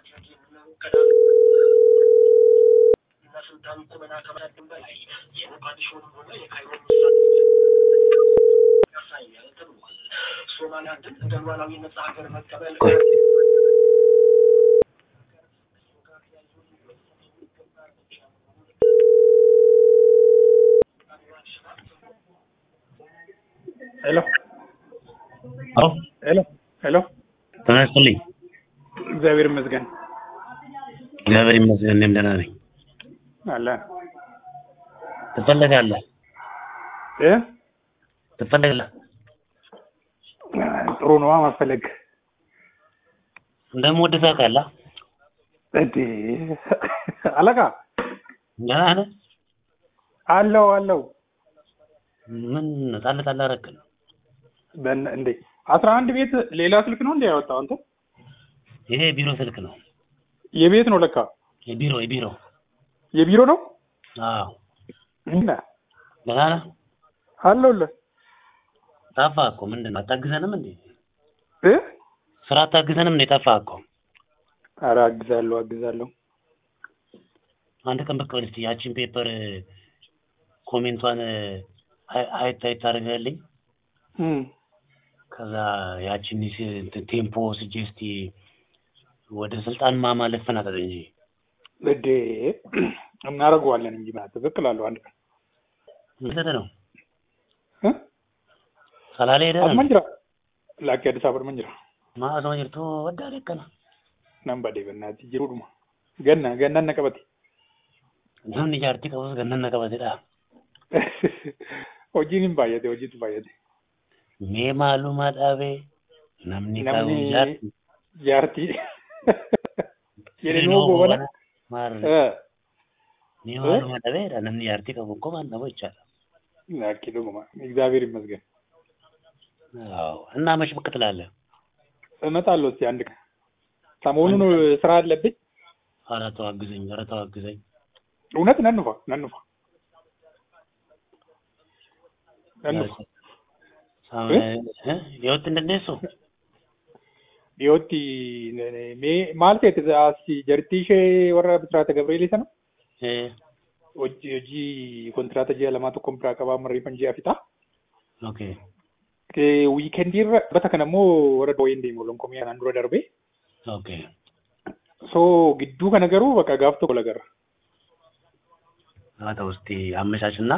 Hello. Oh, Hello. Hello. honestly, Xavier Mesgan. እግዚአብሔር ይመስገን እኔም ደህና ነኝ። አለ ትፈልጋለህ? እ ትፈልጋለህ? ጥሩ ነው ማፈለግ እንደምወድህ ታውቃለህ? እንዴ አለቃ ደህና ነህ? አለው ምን ጣል ጣል አደረግን? እንዴ 11 ቤት ሌላ ስልክ ነው እንዴ ያወጣው አንተ? ይሄ ቢሮ ስልክ ነው። የቤት ነው ለካ። የቢሮ ነው? አዎ። እና ደህና ነህ? አለውልህ ጠፋህ እኮ ምንድን ነው አታግዘንም እንዴ? እ ስራ አታግዘንም እንዴ? ጠፋህ እኮ። ኧረ አግዛለሁ አንድ ቀን ብቅ በል እስኪ ያቺን ፔፐር ኮሜንቷን አይት ታደርጋለኝ። ከዛ ያቺን ቴምፖ ወስጄ እስኪ ወደ ስልጣን ማማ ልፈናጠጥ እንጂ እንዴ እናደርገዋለን እንጂ ማለት ብቅ እላለሁ አንድ ቀን። ምን ነው እ ሰላሌ ሄደህ ነው? አስመንጅራ ላኪ አዲስ አበባ መንጅራ ማስመንጅርቱ ወዳለከና ነምበዴ በእናትህ ጅሩድማ ገና ነቀበቴ namni jaartii qabus gannan qabatedha. Hojiin hin baay'ate hojiitu baay'ate. Mee maaluma dhabe namni qabu jaartii jedhanii boobana. Mee maaluma dhabeedha namni jaartii qabu እኮ ማን ነው ይቻላል? ላኪ ደግሞ እግዚአብሔር ይመስገን። አዎ እና መች ብቅ ትላለህ? እመጣለሁ እስኪ አንድ ቀን ሰሞኑን ስራ አለብኝ። ኧረ ተው አግዘኝ። እውነት ነንፋ የወጥ እንደነሱ የወጥ ማለት አሲ ጀርቲሽ ወራ ብስራተ ገብርኤል ሰነ ሆጂ ኮንትራተ ጂያ ለማቶ ኮምፕራ ቀባ መሪ ፈንጂ አፊታ ኦኬ ዊኬንድ በተከነሞ ወረዶ ወይንዴ ሞሎን ኮሚያ አንዱ ደርቤ ኦኬ ሶ ግዱ ከነገሩ በቃ ጋፍቶ ለገር አታ ውስጥ አመቻችና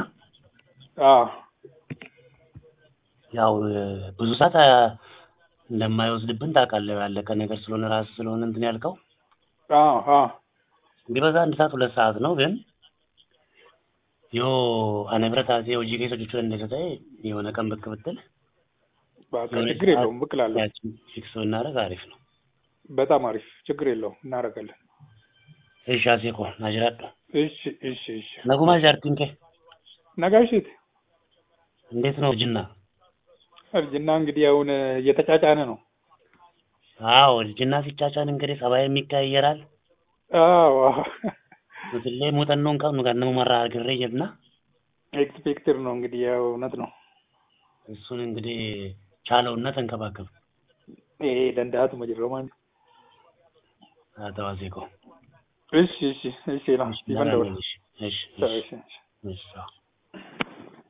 ያው ብዙ ሰዓት እንደማይወስድብን ታውቃለህ። ያለቀ ነገር ስለሆነ ራስ ስለሆነ እንትን ያልከው ቢበዛ 1 ሰዓት 2 ሰዓት ነው። ግን ዮ አነብረታዜ ወጂ ከሰጆቹ እንደተታይ የሆነ ቀን ብቅ ብትል ባካ ችግር የለውም ብቅ እላለሁ። ፊክስ እናደርግ አሪፍ ነው። በጣም አሪፍ ችግር የለውም እናደርጋለን። እሺ አሴኮ ናጅራዶ እሺ ነጉማ ጃርቲንከ ነጋሽት እንዴት ነው እርጅና እንግዲህ አሁን እየተጫጫነ ነው። አዎ እርጅና ሲጫጫን እንግዲህ ጸባይም ይቀየራል። አዎ ስለሌ ሞተነውን ቀኑ ጋር ነው ማራግሬ ይልና ኤክስፔክተር ነው እንግዲህ ያው እውነት ነው። እሱን እንግዲህ ቻለውና ተንከባከብ። ደንዳቱ መጅሮማን አታዋዜኮ እሺ ነው ይፈንደው። እሺ